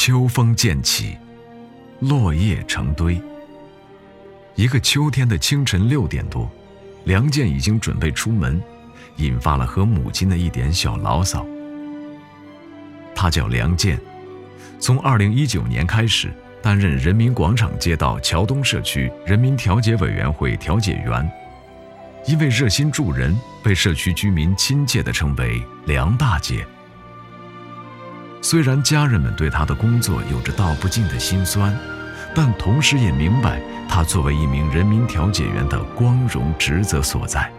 秋风渐起，落叶成堆。一个秋天的清晨6点多，梁健已经准备出门，引发了和母亲的一点小牢骚。他叫梁健，从2019年开始担任人民广场街道桥东社区人民调解委员会调解员，因为热心助人，被社区居民亲切地称为梁大姐。虽然家人们对他的工作有着道不尽的辛酸，但同时也明白他作为一名人民调解员的光荣职责所在。